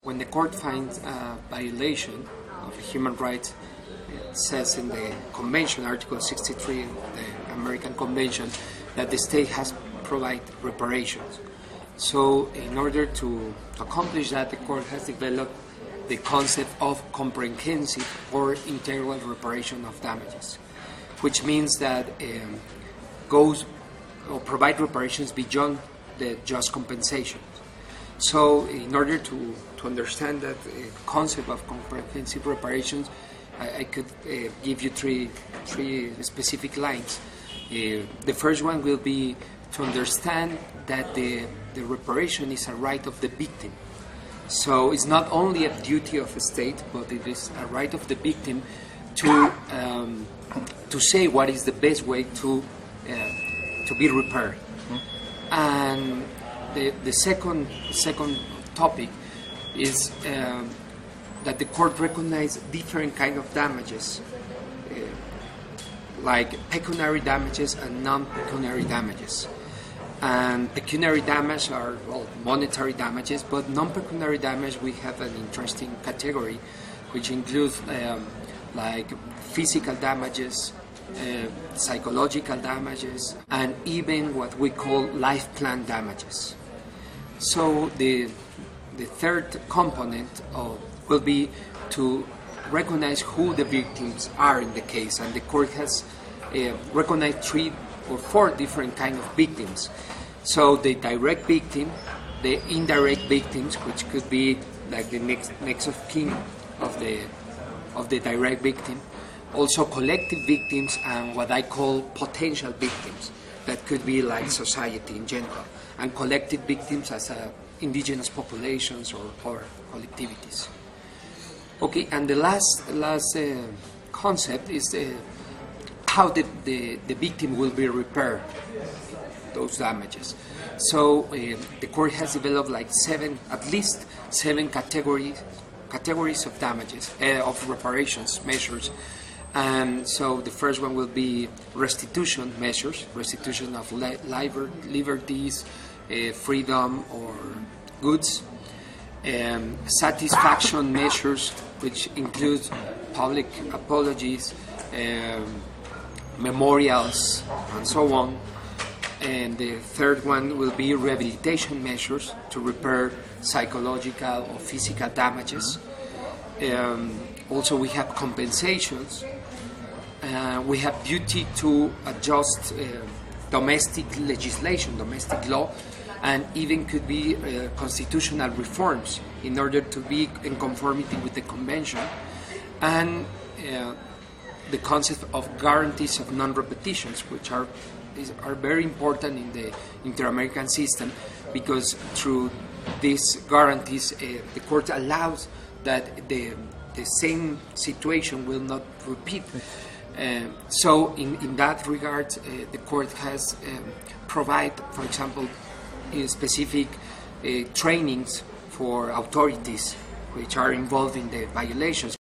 When the court finds a violation of human rights, it says in the Convention, Article 63 of the American Convention, that the state has to provide reparations. So in order to accomplish that, the court has developed the concept of comprehensive or integral reparation of damages, which means that goes or provide reparations beyond the just compensation. So in order to understand that concept of comprehensive reparations, I could give you three specific lines. The first one will be to understand that the reparation is a right of the victim. So it's not only a duty of the state, but it is a right of the victim to say what is the best way to be repaired. Mm-hmm. And the second topic is that the court recognizes different kind of damages, like pecuniary damages and non-pecuniary damages. And pecuniary damage are monetary damages, but non-pecuniary damage, we have an interesting category, which includes like physical damages, psychological damages, and even what we call life plan damages. So the third component will be to recognize who the victims are in the case, and the court has recognized 3 or 4 different kind of victims. So the direct victim, the indirect victims, which could be like the next of kin of the direct victim, also collective victims, and what I call potential victims, that could be like society in general, and collective victims as indigenous populations or collectivities. Okay, and the last concept is how the victim will be repaired those damages. So the court has developed like at least seven categories of damages, of reparations measures. And so the first one will be restitution measures, restitution of liberties, freedom or goods. Satisfaction measures, which include public apologies, memorials, and so on. And the third one will be rehabilitation measures to repair psychological or physical damages. Also, we have compensations. We have duty to adjust domestic legislation, domestic law, and even could be constitutional reforms in order to be in conformity with the convention. And the concept of guarantees of non-repetitions, which are very important in the inter-American system, because through these guarantees, the court allows that the same situation will not repeat. So in that regard, the court has provide, for example, specific trainings for authorities which are involved in the violations.